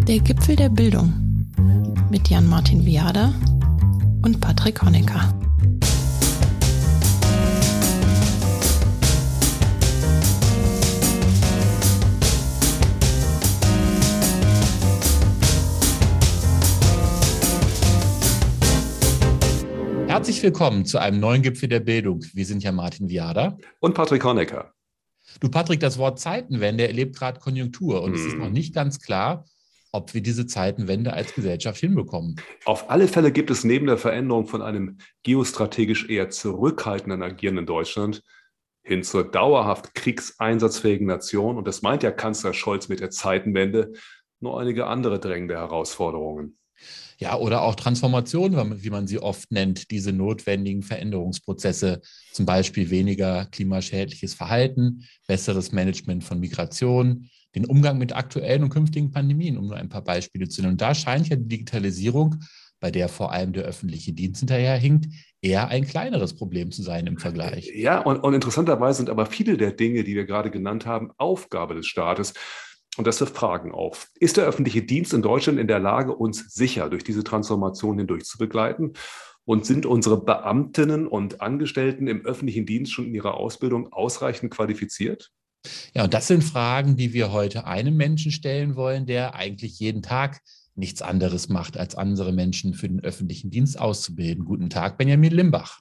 Der Gipfel der Bildung mit Jan-Martin Viada und Patrick Honecker. Herzlich willkommen zu einem neuen Gipfel der Bildung. Wir sind Jan-Martin Viada und Patrick Honecker. Du Patrick, das Wort Zeitenwende erlebt gerade Konjunktur und es ist noch nicht ganz klar, ob wir diese Zeitenwende als Gesellschaft hinbekommen. Auf alle Fälle gibt es neben der Veränderung von einem geostrategisch eher zurückhaltenden agierenden Deutschland hin zur dauerhaft kriegseinsatzfähigen Nation, und das meint ja Kanzler Scholz mit der Zeitenwende, noch einige andere drängende Herausforderungen. Ja, oder auch Transformation, wie man sie oft nennt, diese notwendigen Veränderungsprozesse, zum Beispiel weniger klimaschädliches Verhalten, besseres Management von Migration, den Umgang mit aktuellen und künftigen Pandemien, um nur ein paar Beispiele zu nennen. Und da scheint ja die Digitalisierung, bei der vor allem der öffentliche Dienst hinterherhinkt, eher ein kleineres Problem zu sein im Vergleich. Ja, und interessanterweise sind aber viele der Dinge, die wir gerade genannt haben, Aufgabe des Staates. Und das wirft Fragen auf. Ist der öffentliche Dienst in Deutschland in der Lage, uns sicher durch diese Transformation hindurch zu begleiten? Und sind unsere Beamtinnen und Angestellten im öffentlichen Dienst schon in ihrer Ausbildung ausreichend qualifiziert? Ja, und das sind Fragen, die wir heute einem Menschen stellen wollen, der eigentlich jeden Tag nichts anderes macht, als andere Menschen für den öffentlichen Dienst auszubilden. Guten Tag, Benjamin Limbach.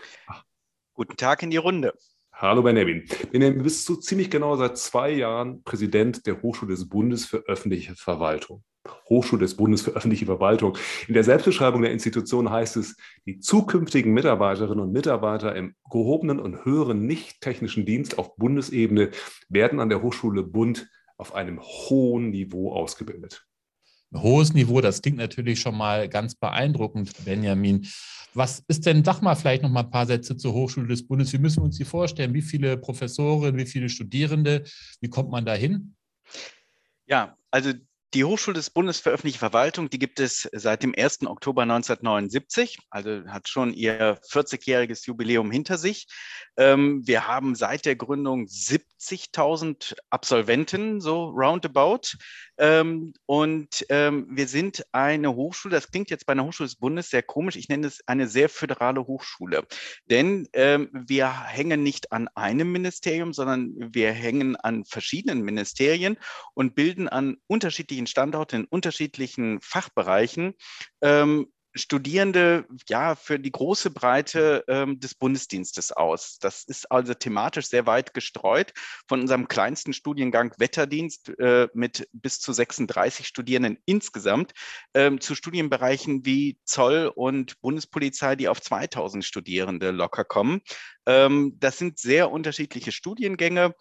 Guten Tag in die Runde. Hallo Benjamin. Benjamin, du bist so ziemlich genau seit 2 Jahren Präsident der Hochschule des Bundes für öffentliche Verwaltung. Hochschule des Bundes für öffentliche Verwaltung. In der Selbstbeschreibung der Institution heißt es, die zukünftigen Mitarbeiterinnen und Mitarbeiter im gehobenen und höheren nicht-technischen Dienst auf Bundesebene werden an der Hochschule Bund auf einem hohen Niveau ausgebildet. Ein hohes Niveau, das klingt natürlich schon mal ganz beeindruckend, Benjamin. Was ist denn, sag mal vielleicht noch mal ein paar Sätze zur Hochschule des Bundes. Wie müssen wir uns die vorstellen? Wie viele Professoren, wie viele Studierende? Wie kommt man da hin? Ja, also die Hochschule des Bundes für öffentliche Verwaltung, die gibt es seit dem 1. Oktober 1979, also hat schon ihr 40-jähriges Jubiläum hinter sich. Wir haben seit der Gründung 70.000 Absolventen, so roundabout. Wir sind eine Hochschule, das klingt jetzt bei einer Hochschule des Bundes sehr komisch, ich nenne es eine sehr föderale Hochschule. Denn wir hängen nicht an einem Ministerium, sondern wir hängen an verschiedenen Ministerien und bilden an unterschiedlichen Standorten in unterschiedlichen Fachbereichen Studierende für die große Breite des Bundesdienstes aus. Das ist also thematisch sehr weit gestreut. Von unserem kleinsten Studiengang Wetterdienst mit bis zu 36 Studierenden insgesamt zu Studienbereichen wie Zoll und Bundespolizei, die auf 2000 Studierende locker kommen. Das sind sehr unterschiedliche Studiengänge,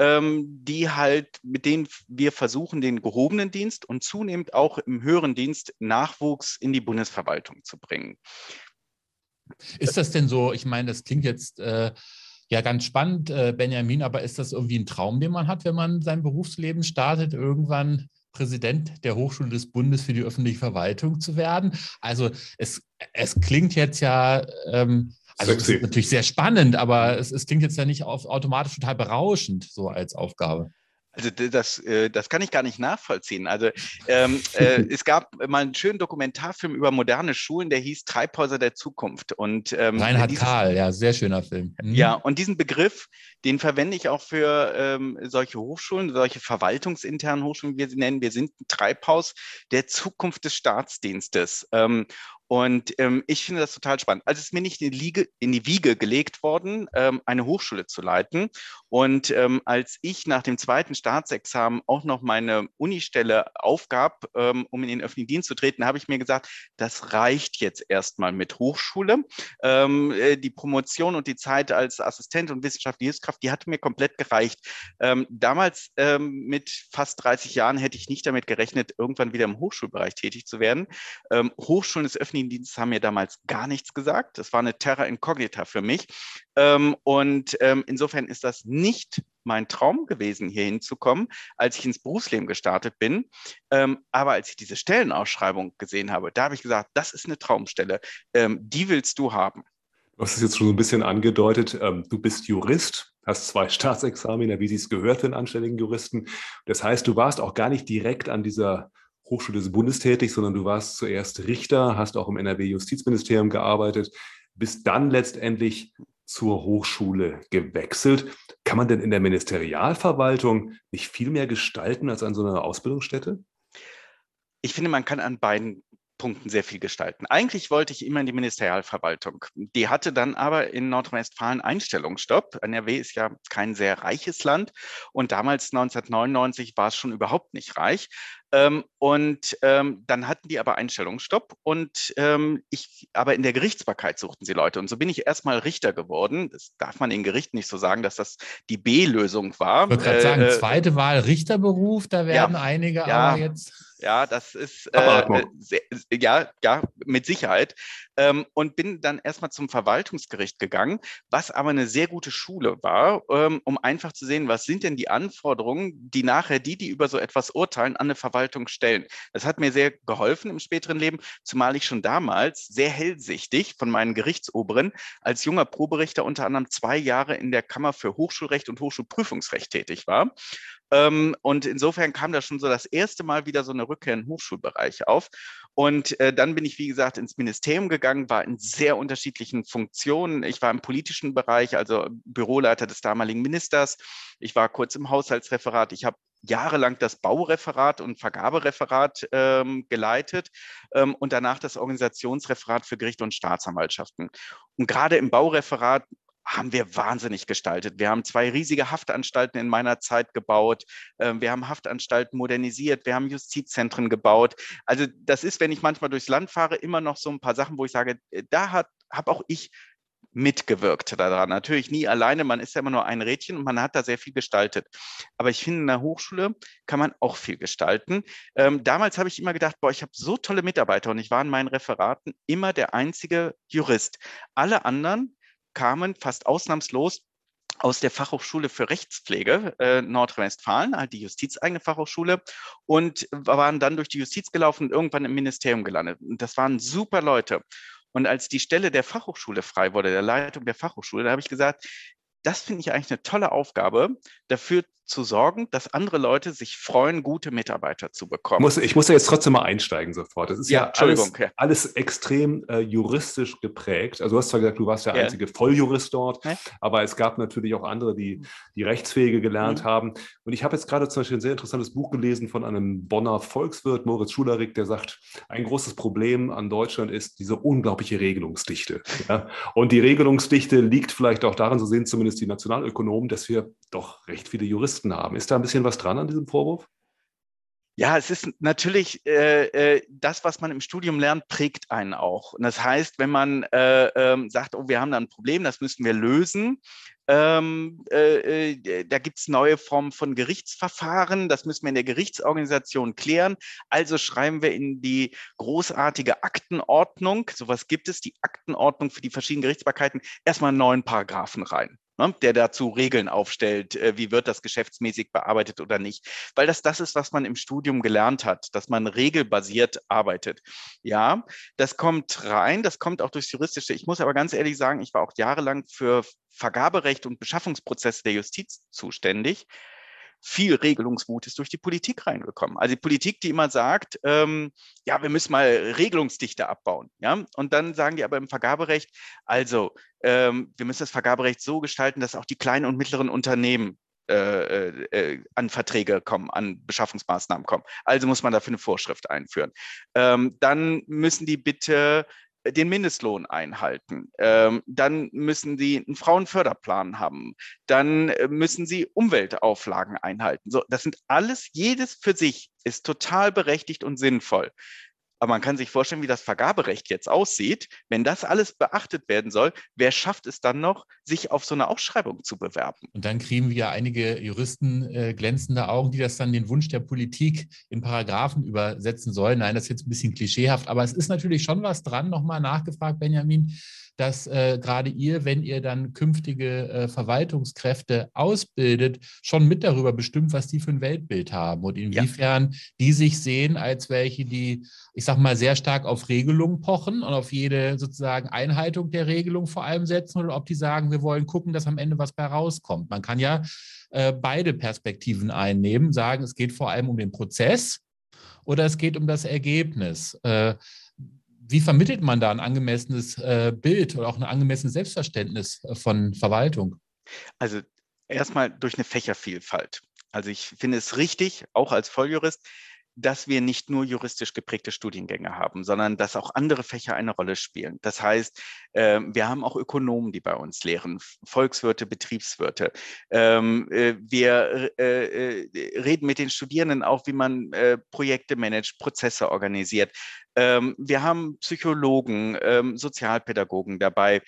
mit denen wir versuchen, den gehobenen Dienst und zunehmend auch im höheren Dienst Nachwuchs in die Bundesverwaltung zu bringen. Ist das denn so, ich meine, das klingt jetzt ganz spannend, Benjamin, aber ist das irgendwie ein Traum, den man hat, wenn man sein Berufsleben startet, irgendwann Präsident der Hochschule des Bundes für die öffentliche Verwaltung zu werden? Also es klingt jetzt ja... Also es ist natürlich sehr spannend, aber es klingt jetzt ja nicht automatisch total berauschend, so als Aufgabe. Also das kann ich gar nicht nachvollziehen. Also es gab mal einen schönen Dokumentarfilm über moderne Schulen, der hieß Treibhäuser der Zukunft. Und Reinhard Kahl, ja, sehr schöner Film. Ja, und diesen Begriff, den verwende ich auch für solche Hochschulen, solche verwaltungsinternen Hochschulen, wie wir sie nennen. Wir sind ein Treibhaus der Zukunft des Staatsdienstes. Ich finde das total spannend. Also es ist mir nicht in die Wiege gelegt worden, eine Hochschule zu leiten. Und als ich nach dem 2. Staatsexamen auch noch meine Unistelle aufgab, um in den öffentlichen Dienst zu treten, habe ich mir gesagt, das reicht jetzt erstmal mit Hochschule. Die Promotion und die Zeit als Assistent und wissenschaftliche Hilfskraft, die hatte mir komplett gereicht. Damals mit fast 30 Jahren hätte ich nicht damit gerechnet, irgendwann wieder im Hochschulbereich tätig zu werden. Hochschulen des öffentlichen Dienst haben mir damals gar nichts gesagt. Das war eine Terra Incognita für mich. Insofern ist das nicht mein Traum gewesen, hier hinzukommen, als ich ins Berufsleben gestartet bin. Aber als ich diese Stellenausschreibung gesehen habe, da habe ich gesagt, das ist eine Traumstelle. Die willst du haben. Du hast es jetzt schon so ein bisschen angedeutet. Du bist Jurist, hast 2 Staatsexamina, wie sie es gehört für einen anständigen Juristen. Das heißt, du warst auch gar nicht direkt an dieser Hochschule des Bundes tätig, sondern du warst zuerst Richter, hast auch im NRW-Justizministerium gearbeitet, bist dann letztendlich zur Hochschule gewechselt. Kann man denn in der Ministerialverwaltung nicht viel mehr gestalten als an so einer Ausbildungsstätte? Ich finde, man kann an beiden Punkten sehr viel gestalten. Eigentlich wollte ich immer in die Ministerialverwaltung. Die hatte dann aber in Nordrhein-Westfalen Einstellungsstopp. NRW ist ja kein sehr reiches Land und damals 1999 war es schon überhaupt nicht reich. Dann hatten die aber Einstellungsstopp und aber in der Gerichtsbarkeit suchten sie Leute. Und so bin ich erstmal Richter geworden. Das darf man in Gerichten nicht so sagen, dass das die B-Lösung war. Ich wollte gerade sagen, zweite Wahl Richterberuf, da werden einige aber jetzt... Ja, das ist mit Sicherheit. Und bin dann erstmal zum Verwaltungsgericht gegangen, was aber eine sehr gute Schule war, um einfach zu sehen, was sind denn die Anforderungen, die nachher die über so etwas urteilen, an eine Verwaltung stellen. Das hat mir sehr geholfen im späteren Leben, zumal ich schon damals sehr hellsichtig von meinen Gerichtsoberen als junger Proberichter unter anderem 2 Jahre in der Kammer für Hochschulrecht und Hochschulprüfungsrecht tätig war. Und insofern kam da schon so das erste Mal wieder so eine Rückkehr in den Hochschulbereich auf. Und dann bin ich, wie gesagt, ins Ministerium gegangen, war in sehr unterschiedlichen Funktionen. Ich war im politischen Bereich, also Büroleiter des damaligen Ministers. Ich war kurz im Haushaltsreferat. Ich habe jahrelang das Baureferat und Vergabereferat geleitet und danach das Organisationsreferat für Gerichte und Staatsanwaltschaften. Und gerade im Baureferat haben wir wahnsinnig gestaltet. Wir haben 2 riesige Haftanstalten in meiner Zeit gebaut. Wir haben Haftanstalten modernisiert. Wir haben Justizzentren gebaut. Also das ist, wenn ich manchmal durchs Land fahre, immer noch so ein paar Sachen, wo ich sage, da habe auch ich mitgewirkt daran. Natürlich nie alleine, man ist ja immer nur ein Rädchen und man hat da sehr viel gestaltet. Aber ich finde, in der Hochschule kann man auch viel gestalten. Damals habe ich immer gedacht, ich habe so tolle Mitarbeiter und ich war in meinen Referaten immer der einzige Jurist. Alle anderen kamen fast ausnahmslos aus der Fachhochschule für Rechtspflege Nordrhein-Westfalen, halt die justizeigene Fachhochschule, und waren dann durch die Justiz gelaufen und irgendwann im Ministerium gelandet. Und das waren super Leute. Und als die Stelle der Fachhochschule frei wurde, der Leitung der Fachhochschule, da habe ich gesagt, das finde ich eigentlich eine tolle Aufgabe, dafür zu sorgen, dass andere Leute sich freuen, gute Mitarbeiter zu bekommen. Ich muss ja jetzt trotzdem mal einsteigen sofort. Das ist ja alles extrem juristisch geprägt. Also du hast zwar gesagt, du warst der einzige Volljurist dort, aber es gab natürlich auch andere, die Rechtspflege gelernt haben. Und ich habe jetzt gerade zum Beispiel ein sehr interessantes Buch gelesen von einem Bonner Volkswirt, Moritz Schularik, der sagt, ein großes Problem an Deutschland ist diese unglaubliche Regelungsdichte. Ja? Und die Regelungsdichte liegt vielleicht auch daran, so sehen zumindest die Nationalökonomen, dass wir doch recht viele Juristen haben. Ist da ein bisschen was dran an diesem Vorwurf? Ja, es ist natürlich das, was man im Studium lernt, prägt einen auch. Und das heißt, wenn man sagt, wir haben da ein Problem, das müssen wir lösen, da gibt es neue Formen von Gerichtsverfahren, das müssen wir in der Gerichtsorganisation klären. Also schreiben wir in die großartige Aktenordnung, sowas gibt es, die Aktenordnung für die verschiedenen Gerichtsbarkeiten, erstmal 9 Paragraphen rein, der dazu Regeln aufstellt, wie wird das geschäftsmäßig bearbeitet oder nicht. Weil das ist, was man im Studium gelernt hat, dass man regelbasiert arbeitet. Ja, das kommt rein, das kommt auch durchs Juristische. Ich muss aber ganz ehrlich sagen, ich war auch jahrelang für Vergaberecht und Beschaffungsprozesse der Justiz zuständig. Viel Regelungswut ist durch die Politik reingekommen. Also die Politik, die immer sagt, wir müssen mal Regelungsdichte abbauen. Ja? Und dann sagen die aber im Vergaberecht, also wir müssen das Vergaberecht so gestalten, dass auch die kleinen und mittleren Unternehmen an Verträge kommen, an Beschaffungsmaßnahmen kommen. Also muss man dafür eine Vorschrift einführen. Dann müssen die bitte den Mindestlohn einhalten. Dann müssen sie einen Frauenförderplan haben. Dann müssen sie Umweltauflagen einhalten. So, das sind alles, jedes für sich ist total berechtigt und sinnvoll. Aber man kann sich vorstellen, wie das Vergaberecht jetzt aussieht. Wenn das alles beachtet werden soll, wer schafft es dann noch, sich auf so eine Ausschreibung zu bewerben? Und dann kriegen wir einige Juristen glänzende Augen, die das dann den Wunsch der Politik in Paragraphen übersetzen sollen. Nein, das ist jetzt ein bisschen klischeehaft, aber es ist natürlich schon was dran, nochmal nachgefragt, Benjamin, dass gerade ihr, wenn ihr dann künftige Verwaltungskräfte ausbildet, schon mit darüber bestimmt, was die für ein Weltbild haben und inwiefern die sich sehen als welche, die, ich sag mal, sehr stark auf Regelungen pochen und auf jede sozusagen Einhaltung der Regelung vor allem setzen, oder ob die sagen, wir wollen gucken, dass am Ende was bei rauskommt. Man kann ja beide Perspektiven einnehmen, sagen, es geht vor allem um den Prozess. oder es geht um das Ergebnis. Wie vermittelt man da ein angemessenes Bild oder auch ein angemessenes Selbstverständnis von Verwaltung? Also erstmal durch eine Fächervielfalt. Also ich finde es richtig, auch als Volljurist, dass wir nicht nur juristisch geprägte Studiengänge haben, sondern dass auch andere Fächer eine Rolle spielen. Das heißt, wir haben auch Ökonomen, die bei uns lehren, Volkswirte, Betriebswirte. Wir reden mit den Studierenden auch, wie man Projekte managt, Prozesse organisiert. Wir haben Psychologen, Sozialpädagogen dabei.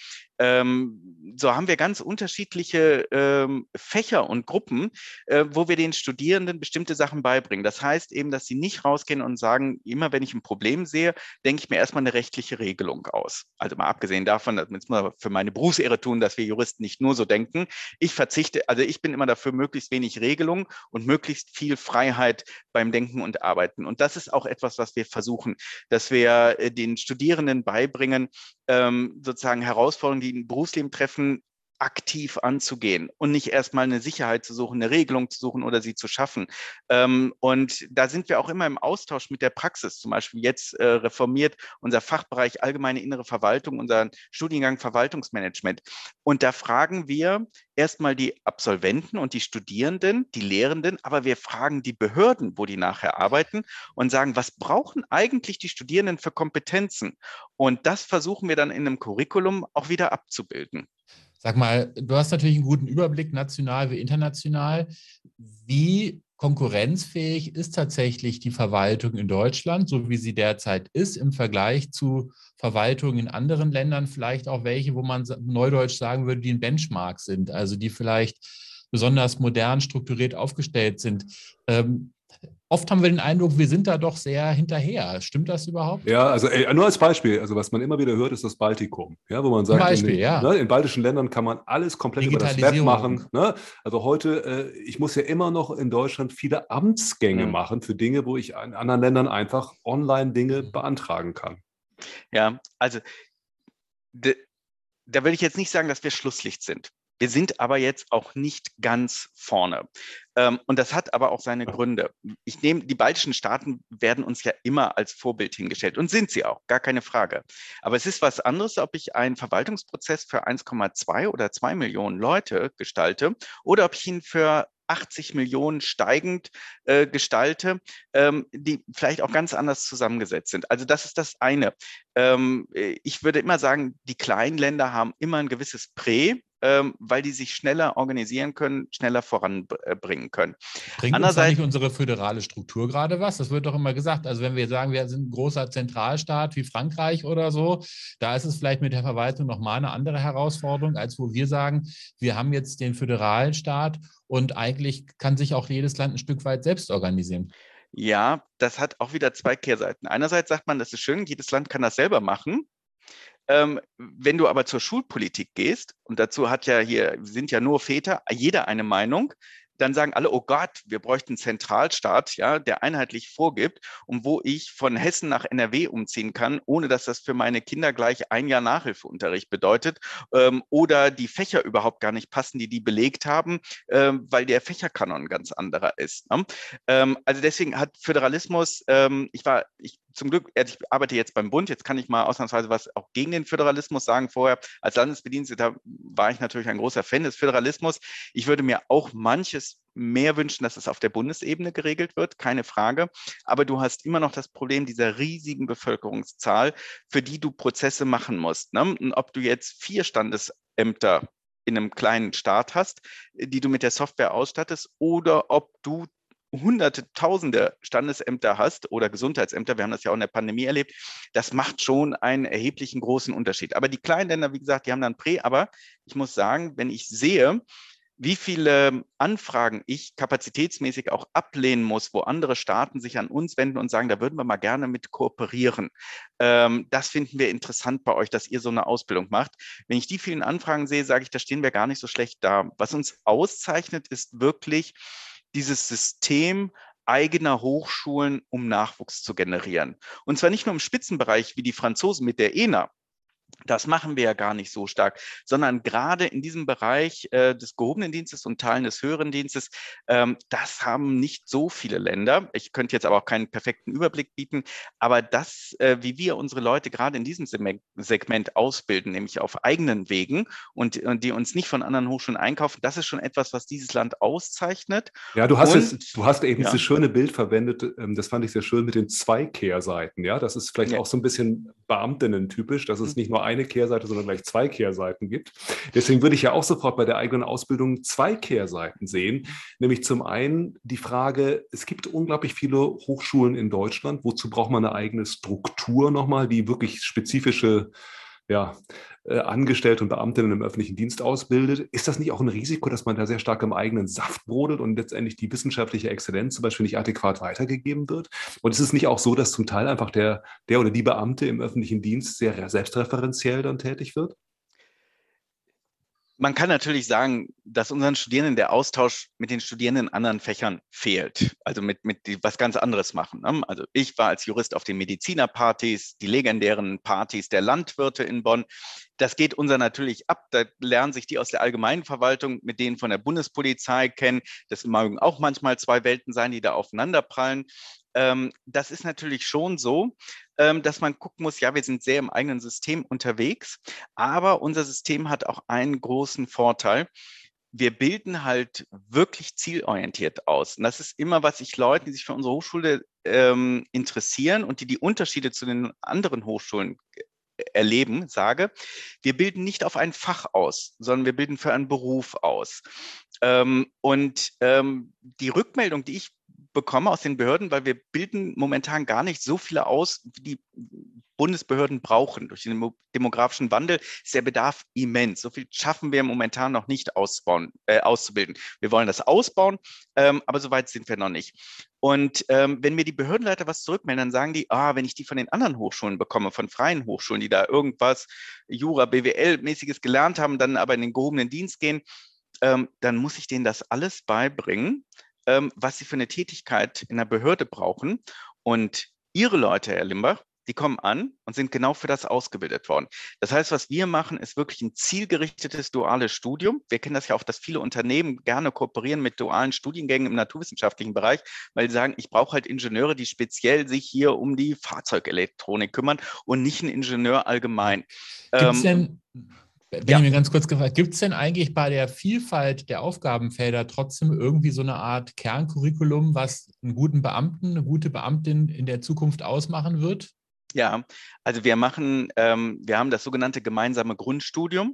So haben wir ganz unterschiedliche Fächer und Gruppen, wo wir den Studierenden bestimmte Sachen beibringen. Das heißt eben, dass sie nicht rausgehen und sagen, immer wenn ich ein Problem sehe, denke ich mir erstmal eine rechtliche Regelung aus. Also mal abgesehen davon, das muss man für meine Berufsehre tun, dass wir Juristen nicht nur so denken. Ich bin immer dafür, möglichst wenig Regelung und möglichst viel Freiheit beim Denken und Arbeiten. Und das ist auch etwas, was wir versuchen, dass wir den Studierenden beibringen, sozusagen Herausforderungen, die im Berufsleben treffen, aktiv anzugehen und nicht erstmal eine Sicherheit zu suchen, eine Regelung zu suchen oder sie zu schaffen. Und da sind wir auch immer im Austausch mit der Praxis. Zum Beispiel jetzt reformiert unser Fachbereich Allgemeine Innere Verwaltung, unseren Studiengang Verwaltungsmanagement. Und da fragen wir erstmal die Absolventen und die Studierenden, die Lehrenden, aber wir fragen die Behörden, wo die nachher arbeiten und sagen, was brauchen eigentlich die Studierenden für Kompetenzen? Und das versuchen wir dann in einem Curriculum auch wieder abzubilden. Sag mal, du hast natürlich einen guten Überblick, national wie international. Wie konkurrenzfähig ist tatsächlich die Verwaltung in Deutschland, so wie sie derzeit ist, im Vergleich zu Verwaltungen in anderen Ländern, vielleicht auch welche, wo man neudeutsch sagen würde, die ein Benchmark sind, also die vielleicht besonders modern strukturiert aufgestellt sind. Oft haben wir den Eindruck, wir sind da doch sehr hinterher. Stimmt das überhaupt? Ja, also nur als Beispiel, also was man immer wieder hört, ist das Baltikum, ja, wo man sagt, in baltischen Ländern kann man alles komplett über das Web machen. Ne? Also heute, ich muss ja immer noch in Deutschland viele Amtsgänge machen für Dinge, wo ich in anderen Ländern einfach online Dinge beantragen kann. Ja, also da will ich jetzt nicht sagen, dass wir Schlusslicht sind. Wir sind aber jetzt auch nicht ganz vorne. Und das hat aber auch seine Gründe. Die baltischen Staaten werden uns ja immer als Vorbild hingestellt und sind sie auch, gar keine Frage. Aber es ist was anderes, ob ich einen Verwaltungsprozess für 1,2 oder 2 Millionen Leute gestalte oder ob ich ihn für 80 Millionen steigend gestalte, die vielleicht auch ganz anders zusammengesetzt sind. Also das ist das eine. Ich würde immer sagen, die kleinen Länder haben immer ein gewisses weil die sich schneller organisieren können, schneller voranbringen können. Bringt uns da nicht unsere föderale Struktur gerade was? Das wird doch immer gesagt. Also wenn wir sagen, wir sind ein großer Zentralstaat wie Frankreich oder so, da ist es vielleicht mit der Verwaltung nochmal eine andere Herausforderung, als wo wir sagen, wir haben jetzt den föderalen Staat und eigentlich kann sich auch jedes Land ein Stück weit selbst organisieren. Ja, das hat auch wieder zwei Kehrseiten. Einerseits sagt man, das ist schön, jedes Land kann das selber machen. Wenn du aber zur Schulpolitik gehst, und dazu sind ja nur Väter, jeder eine Meinung, dann sagen alle, oh Gott, wir bräuchten einen Zentralstaat, ja, der einheitlich vorgibt und wo ich von Hessen nach NRW umziehen kann, ohne dass das für meine Kinder gleich ein Jahr Nachhilfeunterricht bedeutet oder die Fächer überhaupt gar nicht passen, die belegt haben, weil der Fächerkanon ein ganz anderer ist. Ne? Also deswegen hat Föderalismus, zum Glück, ich arbeite jetzt beim Bund, jetzt kann ich mal ausnahmsweise was auch gegen den Föderalismus sagen. Vorher als Landesbediensteter war ich natürlich ein großer Fan des Föderalismus. Ich würde mir auch manches mehr wünschen, dass es auf der Bundesebene geregelt wird, keine Frage. Aber du hast immer noch das Problem dieser riesigen Bevölkerungszahl, für die du Prozesse machen musst. Ne? Und ob du jetzt 4 Standesämter in einem kleinen Staat hast, die du mit der Software ausstattest, oder ob du Hunderte, Tausende Standesämter hast oder Gesundheitsämter, wir haben das ja auch in der Pandemie erlebt, das macht schon einen erheblichen großen Unterschied. Aber die kleinen Länder, wie gesagt, die haben dann aber ich muss sagen, wenn ich sehe, wie viele Anfragen ich kapazitätsmäßig auch ablehnen muss, wo andere Staaten sich an uns wenden und sagen, da würden wir mal gerne mit kooperieren. Das finden wir interessant bei euch, dass ihr so eine Ausbildung macht. Wenn ich die vielen Anfragen sehe, sage ich, da stehen wir gar nicht so schlecht da. Was uns auszeichnet, ist wirklich dieses System eigener Hochschulen, um Nachwuchs zu generieren. Und zwar nicht nur im Spitzenbereich wie die Franzosen mit der ENA, Das machen wir ja gar nicht so stark, sondern gerade in diesem Bereich des gehobenen Dienstes und Teilen des höheren Dienstes, das haben nicht so viele Länder. Ich könnte jetzt aber auch keinen perfekten Überblick bieten, aber das, wie wir unsere Leute gerade in diesem Segment ausbilden, nämlich auf eigenen Wegen und die uns nicht von anderen Hochschulen einkaufen, das ist schon etwas, was dieses Land auszeichnet. Ja, du hast eben ja, dieses schöne Bild verwendet, das fand ich sehr schön mit den zwei Kehrseiten. Ja, das ist vielleicht ja. auch so ein bisschen Beamtinnen-typisch, dass es nicht nur eine Kehrseite, sondern gleich zwei Kehrseiten gibt. Deswegen würde ich ja auch sofort bei der eigenen Ausbildung zwei Kehrseiten sehen. Nämlich zum einen die Frage, es gibt unglaublich viele Hochschulen in Deutschland. Wozu braucht man eine eigene Struktur nochmal, die wirklich spezifische Angestellte und Beamtinnen im öffentlichen Dienst ausbildet? Ist das nicht auch ein Risiko, dass man da sehr stark im eigenen Saft brodelt und letztendlich die wissenschaftliche Exzellenz zum Beispiel nicht adäquat weitergegeben wird? Und ist es nicht auch so, dass zum Teil einfach der oder die Beamte im öffentlichen Dienst sehr selbstreferenziell dann tätig wird? Man kann natürlich sagen, dass unseren Studierenden der Austausch mit den Studierenden in anderen Fächern fehlt. Also die was ganz anderes machen. Ne? Also ich war als Jurist auf den Medizinerpartys, die legendären Partys der Landwirte in Bonn. Das geht unser natürlich ab. Da lernen sich die aus der allgemeinen Verwaltung mit denen von der Bundespolizei kennen. Das mögen auch manchmal zwei Welten sein, die da aufeinanderprallen. Das ist natürlich schon so, dass man gucken muss, ja, wir sind sehr im eigenen System unterwegs, aber unser System hat auch einen großen Vorteil. Wir bilden halt wirklich zielorientiert aus. Und das ist immer, was ich Leuten, die sich für unsere Hochschule interessieren und die Unterschiede zu den anderen Hochschulen erleben, sage, wir bilden nicht auf ein Fach aus, sondern wir bilden für einen Beruf aus. Die Rückmeldung, die ich bekomme aus den Behörden, weil wir bilden momentan gar nicht so viele aus, wie die Bundesbehörden brauchen. Durch den demografischen Wandel ist der Bedarf immens. So viel schaffen wir momentan noch nicht auszubilden. Wir wollen das ausbauen, aber so weit sind wir noch nicht. Und wenn mir die Behördenleiter was zurückmelden, dann sagen die, wenn ich die von den anderen Hochschulen bekomme, von freien Hochschulen, die da irgendwas Jura, BWL-mäßiges gelernt haben, dann aber in den gehobenen Dienst gehen, dann muss ich denen das alles beibringen, was sie für eine Tätigkeit in der Behörde brauchen. Und Ihre Leute, Herr Limbach, die kommen an und sind genau für das ausgebildet worden. Das heißt, was wir machen, ist wirklich ein zielgerichtetes duales Studium. Wir kennen das ja auch, dass viele Unternehmen gerne kooperieren mit dualen Studiengängen im naturwissenschaftlichen Bereich, weil sie sagen, ich brauche halt Ingenieure, die speziell sich hier um die Fahrzeugelektronik kümmern und nicht ein Ingenieur allgemein. Gibt es denn, wenn ich mir ganz kurz gefragt, gibt es denn eigentlich bei der Vielfalt der Aufgabenfelder trotzdem irgendwie so eine Art Kerncurriculum, was einen guten Beamten, eine gute Beamtin in der Zukunft ausmachen wird? Ja, also wir haben das sogenannte gemeinsame Grundstudium.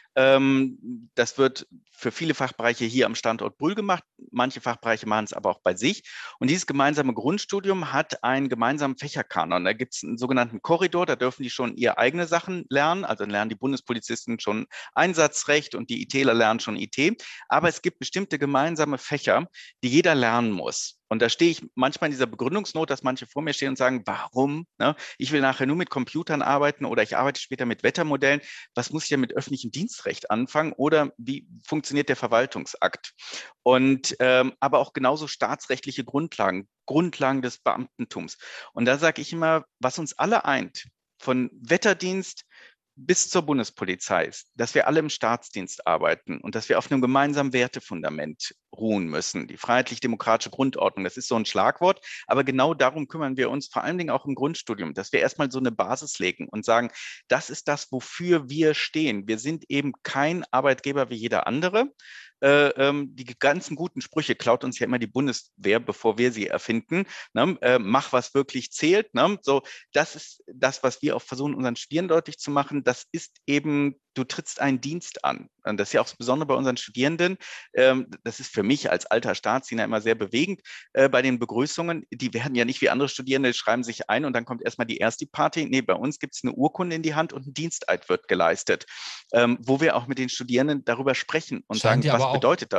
Das wird für viele Fachbereiche hier am Standort Brühl gemacht. Manche Fachbereiche machen es aber auch bei sich. Und dieses gemeinsame Grundstudium hat einen gemeinsamen Fächerkanon. Da gibt es einen sogenannten Korridor, da dürfen die schon ihre eigene Sachen lernen. Also lernen die Bundespolizisten schon Einsatzrecht und die ITler lernen schon IT. Aber es gibt bestimmte gemeinsame Fächer, die jeder lernen muss. Und da stehe ich manchmal in dieser Begründungsnot, dass manche vor mir stehen und sagen, warum? Ne? Ich will nachher nur mit Computern arbeiten oder ich arbeite später mit Wettermodellen. Was muss ich denn mit öffentlichem Dienstrecht anfangen? Oder wie funktioniert der Verwaltungsakt? Und aber auch genauso staatsrechtliche Grundlagen des Beamtentums. Und da sage ich immer, was uns alle eint, von Wetterdienst bis zur Bundespolizei ist, dass wir alle im Staatsdienst arbeiten und dass wir auf einem gemeinsamen Wertefundament ruhen müssen. Die freiheitlich-demokratische Grundordnung, das ist so ein Schlagwort, aber genau darum kümmern wir uns vor allen Dingen auch im Grundstudium, dass wir erstmal so eine Basis legen und sagen, das ist das, wofür wir stehen. Wir sind eben kein Arbeitgeber wie jeder andere. Die ganzen guten Sprüche klaut uns ja immer die Bundeswehr, bevor wir sie erfinden. Ne? Mach, was wirklich zählt. Ne? So, das ist das, was wir auch versuchen, unseren Studierenden deutlich zu machen. Das ist eben, du trittst einen Dienst an. Und das ist ja auch das Besondere bei unseren Studierenden. Das ist für mich als alter Staatsdiener immer sehr bewegend bei den Begrüßungen. Die werden ja nicht wie andere Studierende, schreiben sich ein und dann kommt erstmal die erste Party. Nee, bei uns gibt es eine Urkunde in die Hand und ein Diensteid wird geleistet, wo wir auch mit den Studierenden darüber sprechen und sagen, was bedeutet das?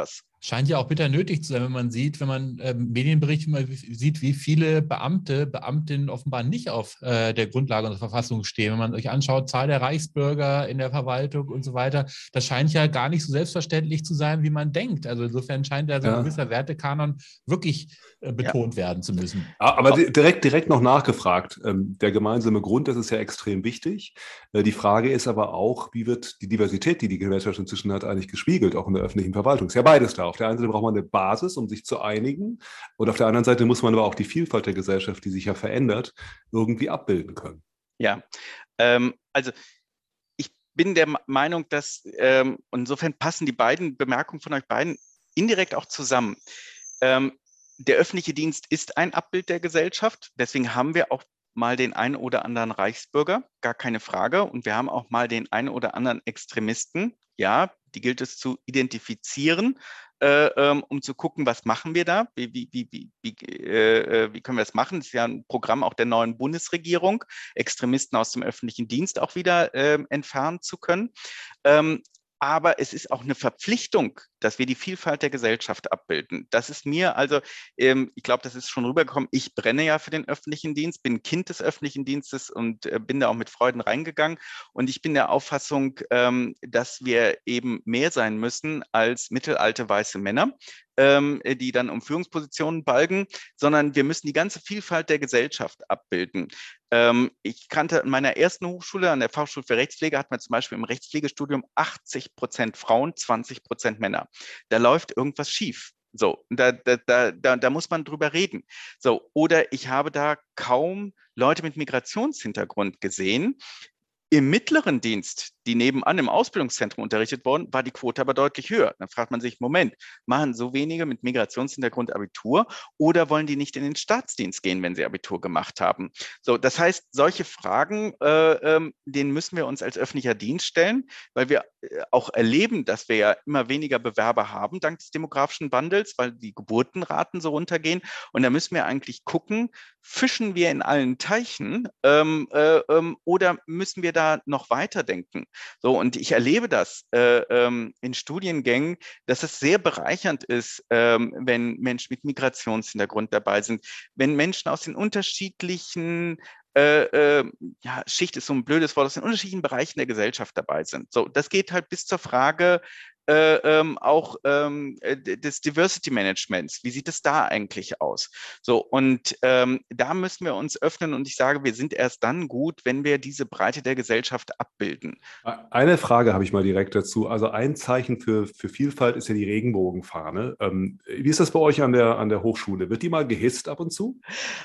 Scheint ja auch bitter nötig zu sein, wenn man sieht, wenn man Medienberichte mal sieht, wie viele Beamtinnen offenbar nicht auf der Grundlage unserer Verfassung stehen. Wenn man sich anschaut, Zahl der Reichsbürger in der Verwaltung und so weiter, das scheint ja gar nicht so selbstverständlich zu sein, wie man denkt. Also insofern scheint ja so ein gewisser Wertekanon wirklich betont werden zu müssen. Aber direkt noch nachgefragt. Der gemeinsame Grund, das ist ja extrem wichtig. Die Frage ist aber auch, wie wird die Diversität, die Gesellschaft inzwischen hat, eigentlich gespiegelt, auch in der öffentlichen Verwaltung? Ist ja beides da. Auf der einen Seite braucht man eine Basis, um sich zu einigen. Und auf der anderen Seite muss man aber auch die Vielfalt der Gesellschaft, die sich ja verändert, irgendwie abbilden können. Ja, also ich bin der Meinung, dass insofern passen die beiden Bemerkungen von euch beiden indirekt auch zusammen. Der öffentliche Dienst ist ein Abbild der Gesellschaft. Deswegen haben wir auch mal den einen oder anderen Reichsbürger, gar keine Frage. Und wir haben auch mal den einen oder anderen Extremisten. Ja, die gilt es zu identifizieren, um zu gucken, was machen wir da? Wie können wir das machen? Das ist ja ein Programm auch der neuen Bundesregierung, Extremisten aus dem öffentlichen Dienst auch wieder entfernen zu können. Aber es ist auch eine Verpflichtung, dass wir die Vielfalt der Gesellschaft abbilden. Das ist mir, also ich glaube, das ist schon rübergekommen. Ich brenne ja für den öffentlichen Dienst, bin Kind des öffentlichen Dienstes und bin da auch mit Freuden reingegangen. Und ich bin der Auffassung, dass wir eben mehr sein müssen als mittelalte weiße Männer, die dann um Führungspositionen balgen, sondern wir müssen die ganze Vielfalt der Gesellschaft abbilden. Ich kannte in meiner ersten Hochschule, an der Fachschule für Rechtspflege, hat man zum Beispiel im Rechtspflegestudium 80% Frauen, 20% Männer. Da läuft irgendwas schief. So, da muss man drüber reden. So, oder ich habe da kaum Leute mit Migrationshintergrund gesehen. Im mittleren Dienst, die nebenan im Ausbildungszentrum unterrichtet wurden, war die Quote aber deutlich höher. Dann fragt man sich, Moment, machen so wenige mit Migrationshintergrund Abitur oder wollen die nicht in den Staatsdienst gehen, wenn sie Abitur gemacht haben? So, das heißt, solche Fragen, denen müssen wir uns als öffentlicher Dienst stellen, weil wir auch erleben, dass wir ja immer weniger Bewerber haben dank des demografischen Wandels, weil die Geburtenraten so runtergehen. Und da müssen wir eigentlich gucken, fischen wir in allen Teichen oder müssen wir da noch weiterdenken? So, und ich erlebe das in Studiengängen, dass es sehr bereichernd ist, wenn Menschen mit Migrationshintergrund dabei sind, wenn Menschen aus den unterschiedlichen Schicht ist so ein blödes Wort, aus den unterschiedlichen Bereichen der Gesellschaft dabei sind. So, das geht halt bis zur Frage auch des Diversity Managements. Wie sieht es da eigentlich aus? So, und da müssen wir uns öffnen und ich sage, wir sind erst dann gut, wenn wir diese Breite der Gesellschaft abbilden. Eine Frage habe ich mal direkt dazu. Also ein Zeichen für Vielfalt ist ja die Regenbogenfahne. Wie ist das bei euch an der Hochschule? Wird die mal gehisst ab und zu?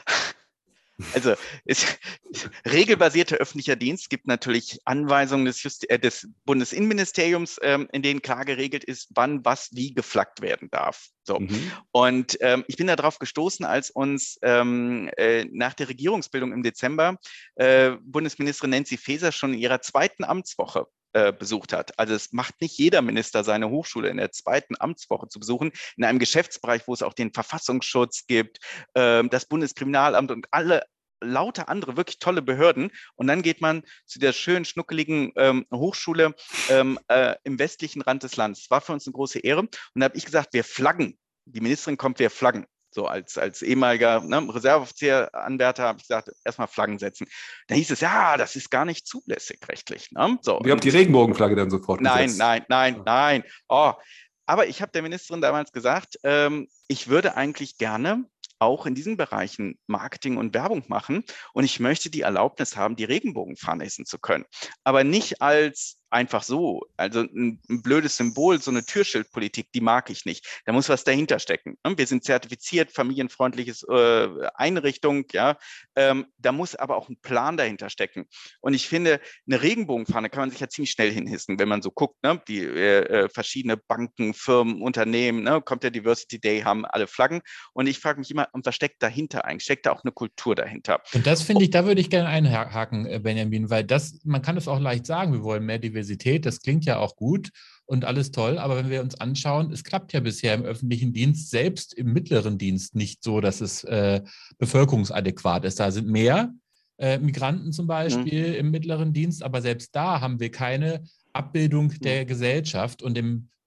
Also regelbasierter öffentlicher Dienst gibt natürlich Anweisungen des Bundesinnenministeriums, in denen klar geregelt ist, wann was wie geflaggt werden darf. So. Und ich bin darauf gestoßen, als uns nach der Regierungsbildung im Dezember Bundesministerin Nancy Faeser schon in ihrer zweiten Amtswoche besucht hat. Also es macht nicht jeder Minister seine Hochschule in der zweiten Amtswoche zu besuchen, in einem Geschäftsbereich, wo es auch den Verfassungsschutz gibt, das Bundeskriminalamt und lauter andere wirklich tolle Behörden. Und dann geht man zu der schönen, schnuckeligen Hochschule im westlichen Rand des Landes. Das war für uns eine große Ehre. Und da habe ich gesagt, wir flaggen. Die Ministerin kommt, wir flaggen. So als ehemaliger Reserveoffizier, Anwärter, habe ich gesagt, erstmal Flaggen setzen. Da hieß es, ja, das ist gar nicht zulässig rechtlich. Ne? So, ihr habt die Regenbogenflagge dann sofort gesetzt. Nein. Oh. Aber ich habe der Ministerin damals gesagt, ich würde eigentlich gerne auch in diesen Bereichen Marketing und Werbung machen und ich möchte die Erlaubnis haben, die Regenbogenfahne hissen zu können. Aber nicht als einfach so, also ein blödes Symbol, so eine Türschildpolitik, die mag ich nicht. Da muss was dahinter stecken. Wir sind zertifiziert, familienfreundliches Einrichtung, ja. Da muss aber auch ein Plan dahinter stecken. Und ich finde, eine Regenbogenfahne kann man sich ja ziemlich schnell hinhissen, wenn man so guckt, ne? Die verschiedene Banken, Firmen, Unternehmen, ne? Kommt der Diversity Day, haben alle Flaggen. Und ich frage mich immer, was steckt dahinter eigentlich? Steckt da auch eine Kultur dahinter? Und das finde ich, da würde ich gerne einhaken, Benjamin, weil man kann es auch leicht sagen, wir wollen mehr Diversität, das klingt ja auch gut und alles toll, aber wenn wir uns anschauen, es klappt ja bisher im öffentlichen Dienst, selbst im mittleren Dienst nicht so, dass es bevölkerungsadäquat ist. Da sind mehr Migranten zum Beispiel im mittleren Dienst, aber selbst da haben wir keine Abbildung der Gesellschaft und im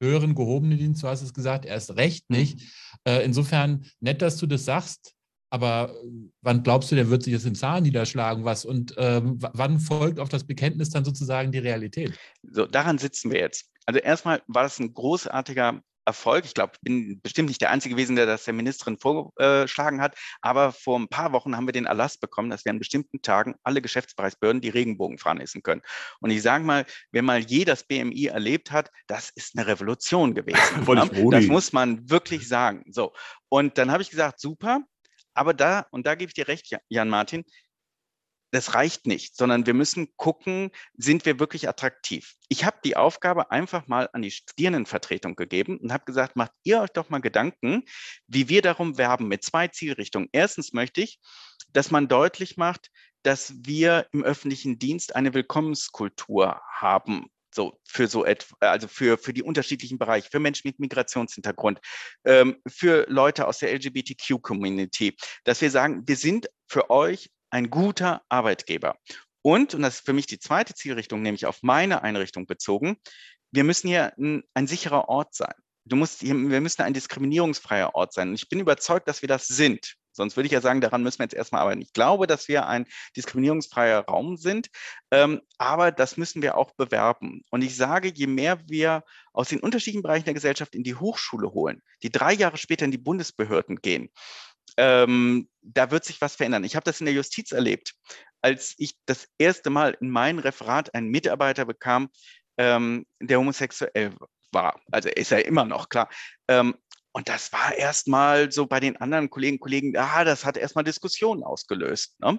höheren gehobenen Dienst, du hast es gesagt, erst recht nicht. Insofern nett, dass du das sagst, aber wann glaubst du, der wird sich das in Zahlen niederschlagen, was? Und wann folgt auf das Bekenntnis dann sozusagen die Realität? So, daran sitzen wir jetzt. Also erstmal war das ein großartiger Erfolg. Ich glaube, ich bin bestimmt nicht der Einzige gewesen, der das der Ministerin vorgeschlagen hat. Aber vor ein paar Wochen haben wir den Erlass bekommen, dass wir an bestimmten Tagen alle Geschäftsbereichsbehörden die Regenbogenfahnen hissen können. Und ich sage mal, wer mal je das BMI erlebt hat, das ist eine Revolution gewesen. Das muss man wirklich sagen. So. Und dann habe ich gesagt, super. Aber da gebe ich dir recht, Jan-Martin, das reicht nicht, sondern wir müssen gucken, sind wir wirklich attraktiv? Ich habe die Aufgabe einfach mal an die Studierendenvertretung gegeben und habe gesagt, macht ihr euch doch mal Gedanken, wie wir darum werben mit 2 Zielrichtungen. Erstens möchte ich, dass man deutlich macht, dass wir im öffentlichen Dienst eine Willkommenskultur haben. Also für die unterschiedlichen Bereiche, für Menschen mit Migrationshintergrund, für Leute aus der LGBTQ-Community, dass wir sagen, wir sind für euch ein guter Arbeitgeber. Und das ist für mich die zweite Zielrichtung, nämlich auf meine Einrichtung bezogen, wir müssen hier ein sicherer Ort sein. Wir müssen ein diskriminierungsfreier Ort sein. Und ich bin überzeugt, dass wir das sind. Sonst würde ich ja sagen, daran müssen wir jetzt erstmal arbeiten. Ich glaube, dass wir ein diskriminierungsfreier Raum sind, aber das müssen wir auch bewerben. Und ich sage, je mehr wir aus den unterschiedlichen Bereichen der Gesellschaft in die Hochschule holen, die 3 Jahre später in die Bundesbehörden gehen, da wird sich was verändern. Ich habe das in der Justiz erlebt, als ich das erste Mal in mein Referat einen Mitarbeiter bekam, der homosexuell war. Also ist er immer noch, klar. Und das war erstmal so bei den anderen Kollegen, das hat erstmal Diskussionen ausgelöst. Ne?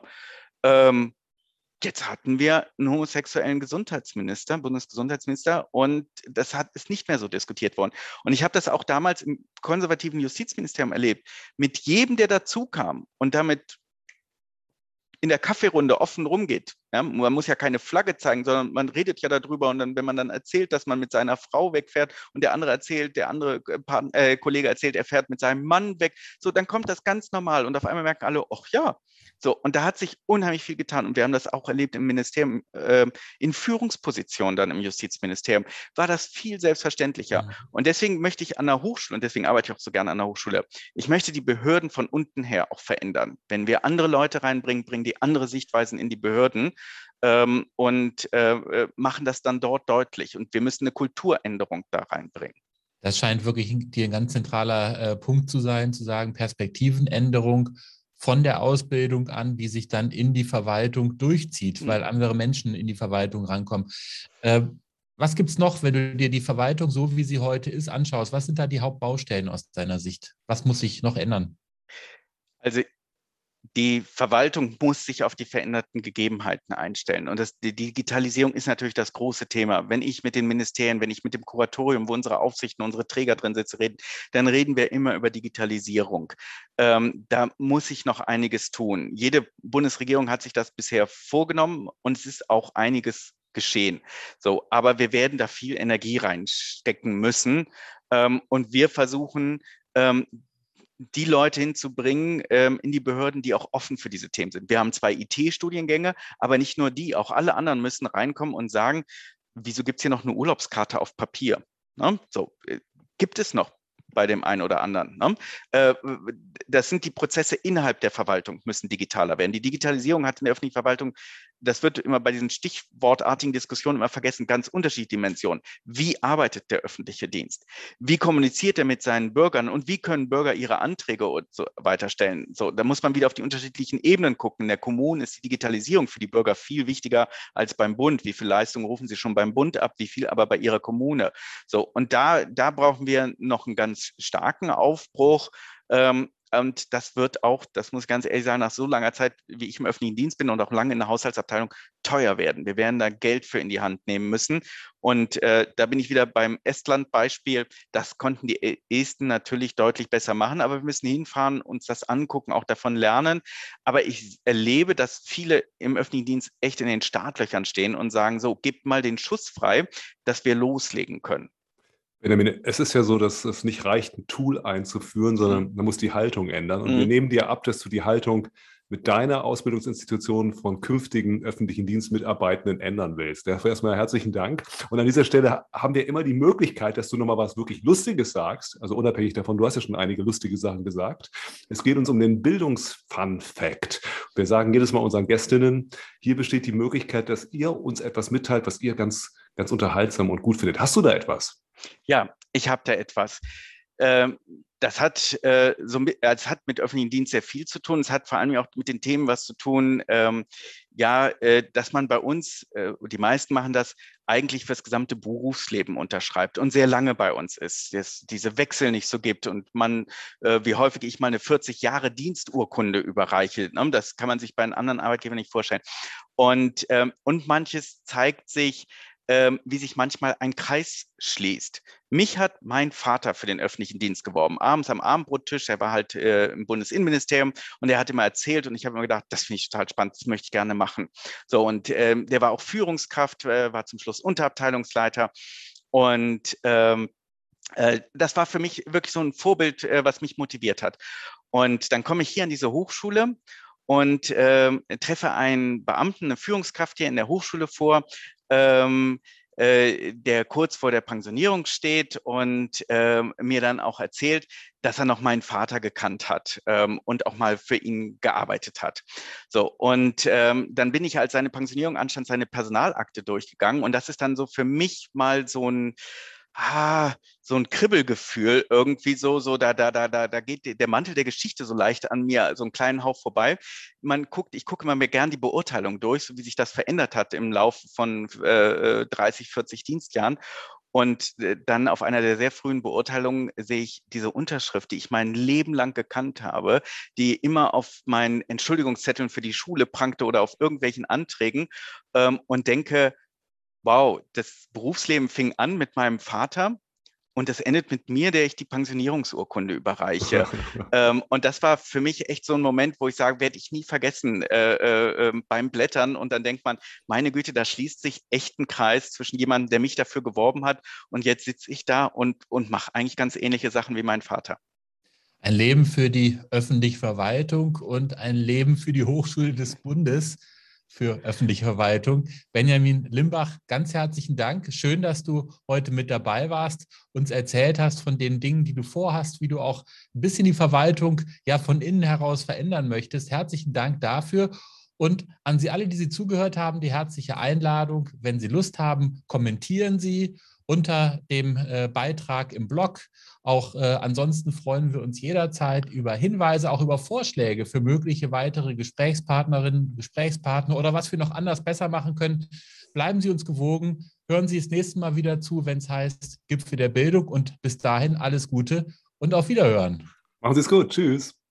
Jetzt hatten wir einen homosexuellen Bundesgesundheitsminister, und ist nicht mehr so diskutiert worden. Und ich habe das auch damals im konservativen Justizministerium erlebt. Mit jedem, der dazu kam und damit in der Kaffeerunde offen rumgeht. Ja, man muss ja keine Flagge zeigen, sondern man redet ja darüber, und dann, wenn man dann erzählt, dass man mit seiner Frau wegfährt und der andere Kollege erzählt, er fährt mit seinem Mann weg, so, dann kommt das ganz normal und auf einmal merken alle, ach ja, so, und da hat sich unheimlich viel getan, und wir haben das auch erlebt im Ministerium, in Führungspositionen dann im Justizministerium, war das viel selbstverständlicher. Und deswegen möchte ich an der Hochschule, und deswegen arbeite ich auch so gerne an der Hochschule, ich möchte die Behörden von unten her auch verändern. Wenn wir andere Leute reinbringen, bringen die andere Sichtweisen in die Behörden, und machen das dann dort deutlich. Und wir müssen eine Kulturänderung da reinbringen. Das scheint wirklich dir ein ganz zentraler Punkt zu sein, zu sagen, Perspektivenänderung von der Ausbildung an, die sich dann in die Verwaltung durchzieht, weil andere Menschen in die Verwaltung rankommen. Was gibt es noch, wenn du dir die Verwaltung, so wie sie heute ist, anschaust? Was sind da die Hauptbaustellen aus deiner Sicht? Was muss sich noch ändern? Also die Verwaltung muss sich auf die veränderten Gegebenheiten einstellen. Und die Digitalisierung ist natürlich das große Thema. Wenn ich mit den Ministerien, wenn ich mit dem Kuratorium, wo unsere Aufsichten, unsere Träger drin sitzen, reden, dann reden wir immer über Digitalisierung. Da muss sich noch einiges tun. Jede Bundesregierung hat sich das bisher vorgenommen, und es ist auch einiges geschehen. So, aber wir werden da viel Energie reinstecken müssen. Und wir versuchen, die Leute hinzubringen in die Behörden, die auch offen für diese Themen sind. Wir haben 2 IT-Studiengänge, aber nicht nur die, auch alle anderen müssen reinkommen und sagen, wieso gibt es hier noch eine Urlaubskarte auf Papier? Ne? So, gibt es noch bei dem einen oder anderen. Ne? Das sind die Prozesse innerhalb der Verwaltung, müssen digitaler werden. Die Digitalisierung hat in der öffentlichen Verwaltung, das wird immer bei diesen stichwortartigen Diskussionen immer vergessen, ganz unterschiedliche Dimensionen. Wie arbeitet der öffentliche Dienst? Wie kommuniziert er mit seinen Bürgern, und wie können Bürger ihre Anträge und so weiter stellen? So, da muss man wieder auf die unterschiedlichen Ebenen gucken. In der Kommune ist die Digitalisierung für die Bürger viel wichtiger als beim Bund. Wie viel Leistung rufen sie schon beim Bund ab, wie viel aber bei ihrer Kommune? So, und da brauchen wir noch einen ganz starken Aufbruch. Und das wird auch, das muss ich ganz ehrlich sagen, nach so langer Zeit, wie ich im öffentlichen Dienst bin und auch lange in der Haushaltsabteilung, teuer werden. Wir werden da Geld für in die Hand nehmen müssen. Und da bin ich wieder beim Estland-Beispiel. Das konnten die Esten natürlich deutlich besser machen, aber wir müssen hinfahren, uns das angucken, auch davon lernen. Aber ich erlebe, dass viele im öffentlichen Dienst echt in den Startlöchern stehen und sagen, so, gebt mal den Schuss frei, dass wir loslegen können. Benjamin, es ist ja so, dass es nicht reicht, ein Tool einzuführen, sondern man muss die Haltung ändern. Und wir nehmen dir ab, dass du die Haltung mit deiner Ausbildungsinstitution von künftigen öffentlichen Dienstmitarbeitenden ändern willst. Dafür erstmal herzlichen Dank. Und an dieser Stelle haben wir immer die Möglichkeit, dass du nochmal was wirklich Lustiges sagst. Also unabhängig davon, du hast ja schon einige lustige Sachen gesagt. Es geht uns um den Bildungsfun-Fact. Wir sagen jedes Mal unseren Gästinnen, hier besteht die Möglichkeit, dass ihr uns etwas mitteilt, was ihr ganz, ganz unterhaltsam und gut findet. Hast du da etwas? Ja, ich habe da etwas. Das hat mit öffentlichem Dienst sehr viel zu tun. Es hat vor allem auch mit den Themen was zu tun, dass man bei uns, die meisten machen das, eigentlich fürs gesamte Berufsleben unterschreibt und sehr lange bei uns ist, dass diese Wechsel nicht so gibt und man, wie häufig ich mal eine 40 Jahre Diensturkunde überreiche. Ne? Das kann man sich bei einem anderen Arbeitgeber nicht vorstellen. Und manches zeigt sich, wie sich manchmal ein Kreis schließt. Mich hat mein Vater für den öffentlichen Dienst geworben, abends am Abendbrottisch, er war halt im Bundesinnenministerium und er hat immer erzählt und ich habe immer gedacht, das finde ich total spannend, das möchte ich gerne machen. So, und der war auch Führungskraft, war zum Schluss Unterabteilungsleiter und das war für mich wirklich so ein Vorbild, was mich motiviert hat. Und dann komme ich hier an diese Hochschule und treffe einen Beamten, eine Führungskraft hier in der Hochschule vor, der kurz vor der Pensionierung steht und mir dann auch erzählt, dass er noch meinen Vater gekannt hat und auch mal für ihn gearbeitet hat. So, und dann bin ich, als seine Pensionierung anstand, seine Personalakte durchgegangen und das ist dann so für mich mal so ein Kribbelgefühl irgendwie da geht der Mantel der Geschichte so leicht an mir, so einen kleinen Hauch vorbei. Ich gucke immer mir gern die Beurteilung durch, so wie sich das verändert hat im Laufe von 30, 40 Dienstjahren. Und dann auf einer der sehr frühen Beurteilungen sehe ich diese Unterschrift, die ich mein Leben lang gekannt habe, die immer auf meinen Entschuldigungszetteln für die Schule prangte oder auf irgendwelchen Anträgen und denke, wow, das Berufsleben fing an mit meinem Vater und es endet mit mir, der ich die Pensionierungsurkunde überreiche. Und das war für mich echt so ein Moment, wo ich sage, werde ich nie vergessen beim Blättern. Und dann denkt man, meine Güte, da schließt sich echt ein Kreis zwischen jemandem, der mich dafür geworben hat. Und jetzt sitze ich da und mache eigentlich ganz ähnliche Sachen wie mein Vater. Ein Leben für die öffentliche Verwaltung und ein Leben für die Hochschule des Bundes für öffentliche Verwaltung. Benjamin Limbach, ganz herzlichen Dank. Schön, dass du heute mit dabei warst, uns erzählt hast von den Dingen, die du vorhast, wie du auch ein bisschen die Verwaltung ja von innen heraus verändern möchtest. Herzlichen Dank dafür. Und an Sie alle, die Sie zugehört haben, die herzliche Einladung. Wenn Sie Lust haben, kommentieren Sie unter dem Beitrag im Blog. Auch ansonsten freuen wir uns jederzeit über Hinweise, auch über Vorschläge für mögliche weitere Gesprächspartnerinnen, Gesprächspartner oder was wir noch anders besser machen können. Bleiben Sie uns gewogen. Hören Sie das nächste Mal wieder zu, wenn es heißt Gipfel der Bildung. Und bis dahin alles Gute und auf Wiederhören. Machen Sie es gut. Tschüss.